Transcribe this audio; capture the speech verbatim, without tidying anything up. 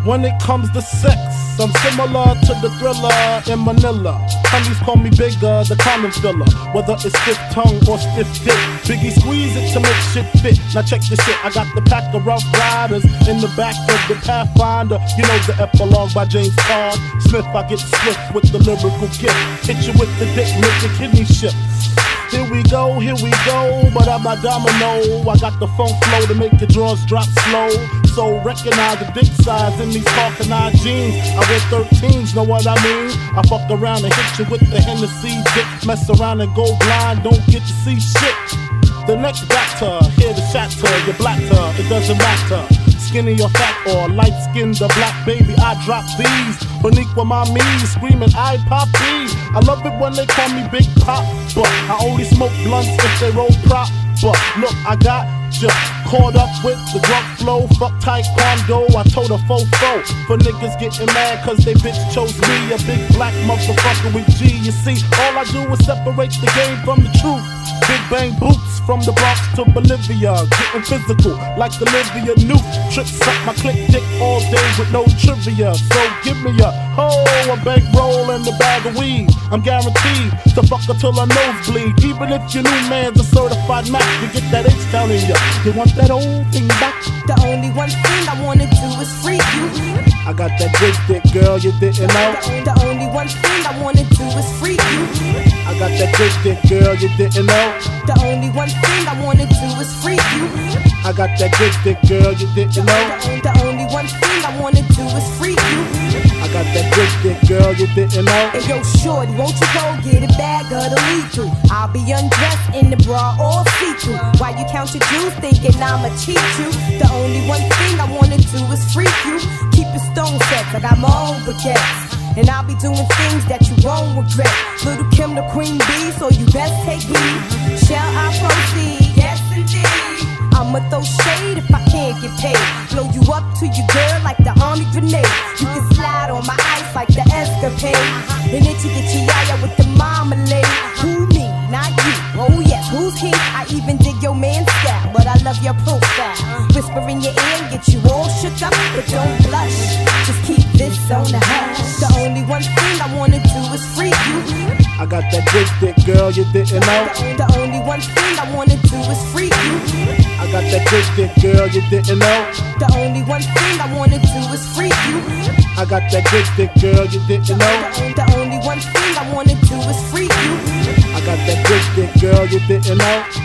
When it comes to sex, I'm similar to the Thriller in Manila. Honeys call me bigger, the condom filler. Whether it's stiff tongue or stiff dick, Biggie squeeze it to make shit fit. Now check this shit, I got the pack of Rough Riders in the back of the Pathfinder. You know the epilogue by James Todd Smith. I get swift with the lyrical gift. Hit you with the dick, make your kidney shift. Here we go, here we go, but I'm a domino. I got the funk flow to make your drawers drop slow. So recognize the dick size in these Hawkeye jeans. I wear thirteens, know what I mean? I fuck around and hit you with the Hennessy dick. Mess around and go blind, don't get to see shit. The next batter, here to shatter, your blacker, it doesn't matter. Skinny or fat or light skinned or black, baby, I drop these. Boniqua mommy, screaming, I poppy. I love it when they call me Big Pop, but I only smoke blunts if they roll prop. But look, I got ya caught up with the drunk flow. Fuck taekwondo, I told a fofo. For niggas getting mad cause they bitch chose me, a big black motherfucker with G. You see, all I do is separate the game from the truth. Big bang boots from the Bronx to Bolivia, getting physical like Olivia Newt. Tricks up my click dick all day with no trivia. So give me a hoe, a bankroll and a bag of weed. I'm guaranteed to fuck her till her nose bleed. Even if your new man's a certified Mac, you get that H down in ya. You want that old thing back? The only one thing I wanna do is free you. I got that big dick, girl, you didn't know. The, the only one thing I wanna do is free you. I got that big dick, girl, you didn't know. The only one thing I wanna do is free you. I got that big dick, girl, you didn't know. The, the only one thing I wanna do is free you. I got that big dick, girl, you didn't know. Hey yo, shorty, won't you go get a bag of the lead through? I'll be undressed in the bra all see-through. While you count your jewels, thinking I'ma cheat you. The only one thing I wanna do is freak you. Keep your stone sets, I got my own baguettes. And I'll be doing things that you won't regret. Little Kim the queen bee, so you best take heed. Shall I proceed? Yes indeed. I'ma throw shade if I can't get paid. Blow you up to your girl like the army grenade. You can slide on my ice like the escapade. And then you get your yaya with the marmalade. Who me? Not you. Oh yes, who's he? I even dig your man's style, but I love your profile. Whisper in your ear and get you all shook up, but don't blush. Just keep this on the hush. The only one thing I wanna do is free you. I got that big dick, girl, you didn't know. The, the only one thing I wanna do is free you. I got that big dick, girl, you didn't know. The only one thing I wanna do is free you. I got that big dick, girl, you didn't know. The, the only one thing I wanna do is free you. I got that big dick, girl, you didn't know.